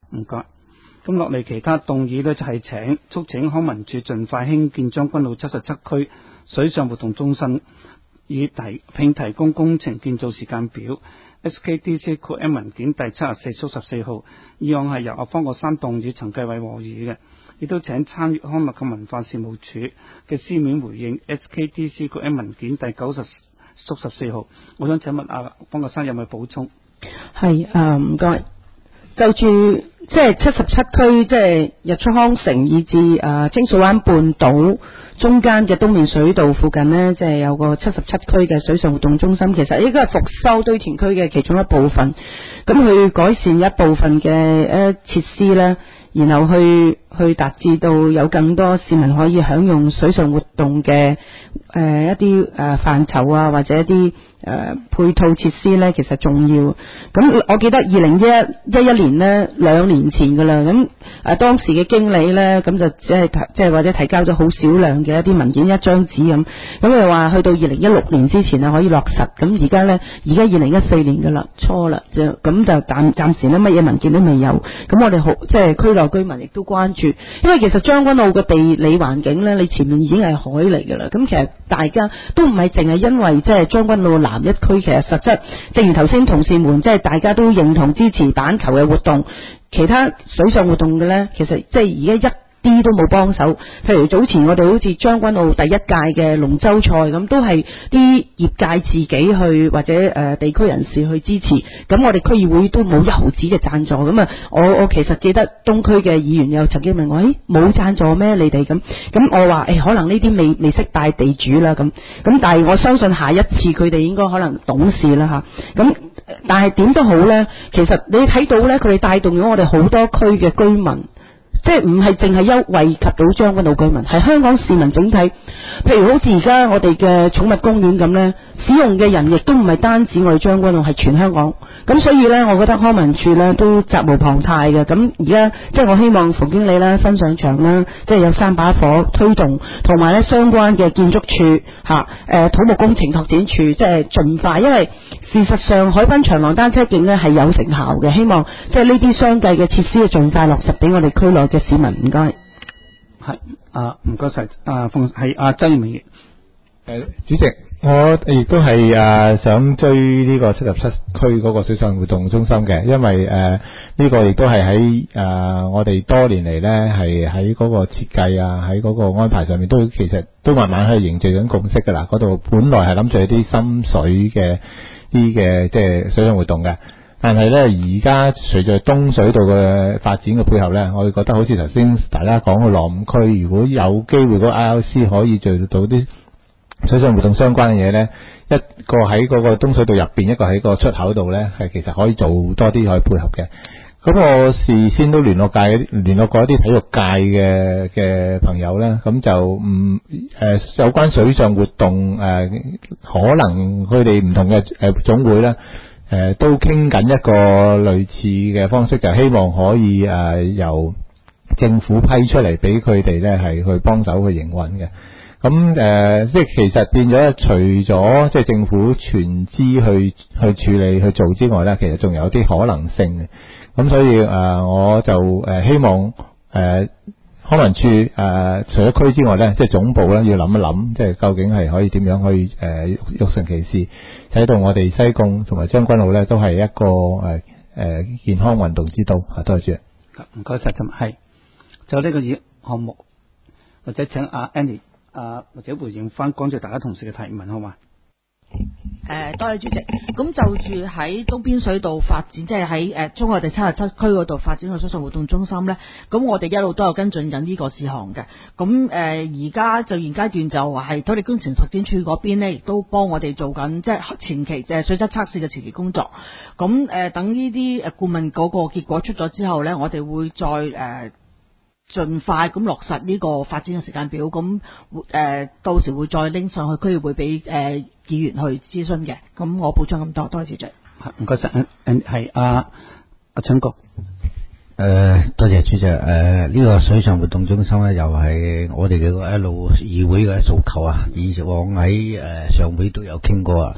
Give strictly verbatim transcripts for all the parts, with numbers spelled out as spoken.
唔該。咁落嚟其他動議呢，就係請促請康文署盡快興建將軍澳七十七區水上活動中心，以提並提供工程建造時間表。S K D C Q M 文件第七十四數十四號，議案係由阿方國珊動議，陳繼偉和議嘅，亦都請參閱康樂及文化事務署嘅書面回應 S K D C Q M 文件第九十數十四號。我想請問阿方國珊有冇補充？ 係誒，唔該。就住即係七十七區，即係日出康城以至誒清水灣半島中間嘅東面水道附近呢，即係有個七十七區嘅水上活動中心。其實呢個係復修堆填區嘅其中一部分，咁去改善一部分嘅誒設施呢，然後去去達至到有更多市民可以享用水上活動嘅誒、呃、一啲誒範疇啊，或者一啲誒、呃、配套設施呢，其實重要。咁我記得二零一一一一年呢，兩年前噶啦，咁誒當時嘅經理呢，咁就只係即係或者提交咗好少量嘅一啲文件，一張紙咁，咁佢話去到二零一六年之前啊可以落實。咁而家呢，而家二零一四年噶啦，初啦，就咁就暫暫時呢乜嘢文件都未有。咁我哋好即係區內居民亦都關注。因為其實將軍澳嘅地理環境呢，你前面已經係海嚟噶啦，咁其實大家都唔係淨係因為即係將軍澳南一區，其實實質正如頭先同事們即係大家都認同支持板球嘅活動，其他水上活動嘅呢，其實即係而家一啲都冇幫手。譬如早前我哋好似將軍澳第一屆嘅龍舟賽咁，都係啲業界自己去或者誒、呃、地區人士去支持，咁我哋區議會都冇一毫子嘅贊助。咁啊，我我其實記得東區嘅議員又曾經問我，誒冇贊助咩？你哋咁咁，我話誒、欸、可能呢啲未未識帶地主啦，咁咁，但係我相信下一次佢哋應該可能懂事啦吓。咁但係點都好呢，其實你睇到呢，佢哋帶動咗我哋好多區嘅居民。即係唔係淨係優惠及到將軍澳居民，係香港市民整體。譬如好似而家我哋嘅寵物公園咁呢，使用嘅人亦都唔係單止我哋將軍澳，係全香港。咁所以呢，我覺得康文署呢都責無旁貸嘅。咁而家即係我希望馮經理啦新上場啦，即係有三把火推動，同埋呢相關嘅建築署吓，誒土木工程拓展署，即係盡快。因為事實上海濱長廊單車徑呢係有成效嘅，希望即係呢啲相繼嘅設施盡快落實俾我哋區內嘅市民。唔該， 係啊，唔該晒，啊，馮係啊，周耀明議員。 誒，主席，我亦都係誒想追呢個七十七區嗰個水上活動中心嘅，因為誒呢、呃這個亦都係喺誒我哋多年嚟呢係喺嗰個設計啊，喺嗰個安排上面都其實都慢慢喺度凝聚緊共識噶啦。嗰度本來係諗住一啲深水嘅啲嘅即係水上活動嘅。但係咧，而家隨着東水道嘅發展嘅配合咧，我哋覺得好似頭先大家講嘅浪區，如果有機會嗰 I L C 可以做到啲水上活動相關嘅嘢咧，一個喺嗰個東水道入邊，一個喺個出口度咧，係其實可以做多啲可以配合嘅。咁我事先都聯絡界聯絡過一啲體育界嘅嘅朋友咧，咁就唔誒、呃、有關水上活動誒、呃，可能佢哋唔同嘅誒總會咧。誒、呃，都傾緊一個類似嘅方式，就希望可以誒、呃、由政府批出嚟俾佢哋咧，係去幫手去營運嘅。咁誒、呃，即係其實變咗，除咗即係政府全資去去處理去做之外咧，其實仲有啲可能性嘅。咁所以誒、呃，我就誒、呃、希望誒。呃康文署誒、呃、除咗區之外咧，即係總部咧要諗一諗，即係究竟係可以點樣去誒育成其事，使到我哋西貢同埋將軍澳咧都係一個誒誒、呃、健康運動之都。啊，多謝。 唔該晒，咁係就呢個議項目，或者請阿 Andy 啊或者回應翻剛才大家同事嘅提問，好嘛？ 誒、呃，多謝主席。咁就住喺東邊水道發展，即係喺誒中國第七十七區嗰度發展個水上活動中心呢。咁我哋一路都有跟進緊呢個事項嘅。咁誒，而家就現階段就話係土地工程發展處嗰邊呢，亦都幫我哋做緊即係前期誒水質測試嘅前期工作。咁誒、呃，等呢啲誒顧問嗰個結果出咗之後呢，我哋會再誒。呃盡快咁落實呢個發展嘅時間表，咁誒、呃、到時會再拎上去區議會俾誒議員去諮詢嘅。咁我補充咁多，多謝主席。 唔該晒，嗯係阿阿陳國。 誒，多謝主席。誒、呃，呢、這個水上活動中心咧，又係我哋嘅一路議會嘅訴求啊。以往喺誒、呃、上會都有傾過啊。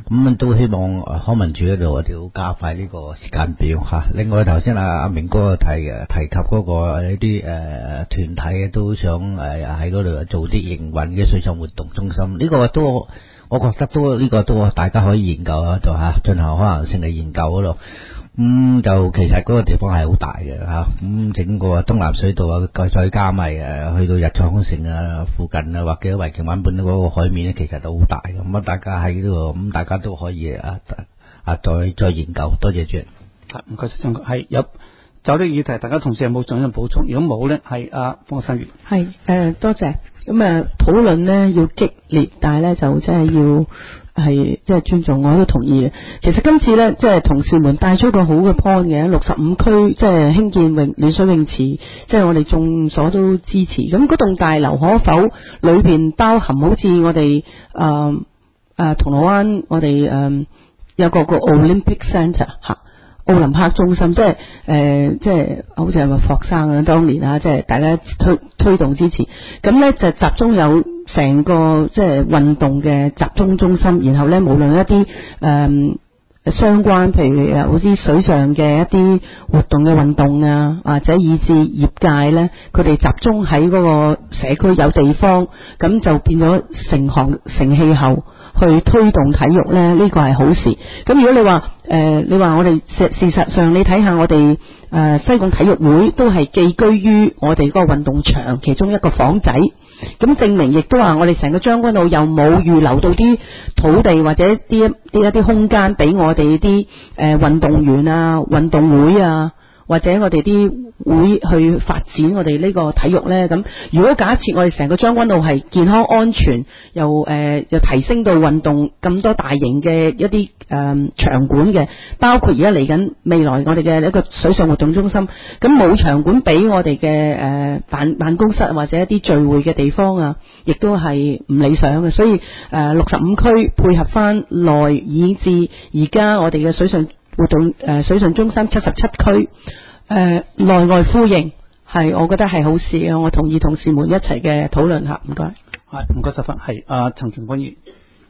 咁都希望康文署嗰度我哋要加快呢個時間表嚇。另外頭先阿阿明哥提嘅提及嗰個呢啲誒團體都想誒喺嗰度做啲營運嘅水上活動中心，呢個都我覺得都呢個都大家可以研究啊，就嚇進行可能性嘅研究嗰度。咁、嗯、就其實嗰個地方係好大嘅嚇，咁、嗯、整個東南水道啊，再加埋誒去到日出康城啊附近啊，或者維景灣本嗰個海面咧，其實都好大嘅。咁啊，大家喺呢度咁，大家都可以啊啊再再研究。多謝主席。 唔該晒，張國係有就呢個議題，大家同事有冇仲有補充？如果冇咧，係阿方生月。 係誒、呃，多謝。咁啊，討論咧要激烈，但係咧就真係要。係即係尊重，我都同意嘅。其實今次咧，即係同事們帶出個好嘅 point 嘅，六十五區即係興建泳暖水泳池，即係我哋眾所都支持。咁嗰棟大樓可否裏邊包含好似我哋誒誒銅鑼灣我哋誒、呃、有個個 Olympic Centre 吓。奧林匹克中心，即係誒、呃，即係好似係咪霍生啊？當年啊，即係大家推推動支持，咁咧就集中有成個即係運動嘅集中中心，然後咧無論一啲誒、呃、相關，譬如誒好似水上嘅一啲活動嘅運動啊，或者以至業界咧，佢哋集中喺嗰個社區有地方，咁就變咗成行成氣候。去推動體育咧，呢、這個係好事。咁如果你話誒、呃，你話我哋事事實上，你睇下我哋誒、呃、西貢體育會都係寄居於我哋嗰個運動場其中一個房仔，咁證明亦都話我哋成個將軍澳又冇預留到啲土地或者啲啲一啲空間俾我哋啲誒運動員啊、運動會啊。或者我哋啲會去發展我哋呢個體育呢。咁如果假設我哋成個將軍澳係健康安全，又誒、呃、又提升到運動咁多大型嘅一啲誒、呃、場館嘅，包括而家嚟緊未來我哋嘅一個水上活動中心，咁冇場館俾我哋嘅誒辦辦公室或者一啲聚會嘅地方啊，亦都係唔理想嘅。所以誒六十五區配合翻內以至而家我哋嘅水上活動誒、呃、水上中心七十七區誒內外呼應，係我覺得係好事啊！我同意同事們一齊嘅討論下，唔該。 係唔該十分係阿陳仲君議。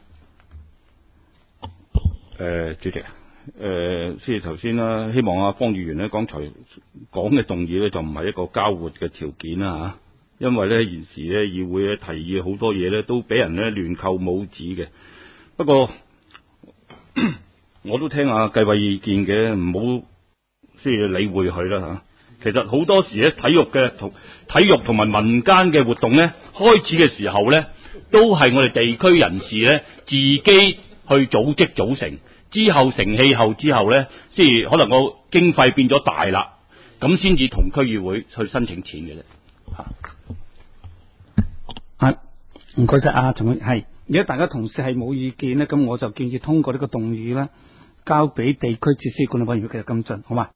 誒主席誒，即係頭先啦，希望阿方議員咧剛才講嘅動議咧就唔係一個交活嘅條件啦嚇，因為咧現時咧議會咧提議好多嘢咧都俾人咧亂扣帽子嘅。不過我都聽阿計委意見嘅，唔好即係理會佢啦嚇。其實好多時咧，體育嘅同體育同埋民間嘅活動咧，開始嘅時候咧，都係我哋地區人士咧自己去組織組成，之後成氣候之後咧，即係可能個經費變咗大啦，咁先至同區議會去申請錢嘅啫嚇。 係唔該晒阿陳議員。係，如果大家同事係冇意見咧，咁我就建議通過呢個動議啦。交俾地區設施管理委員會繼續跟進，好嘛？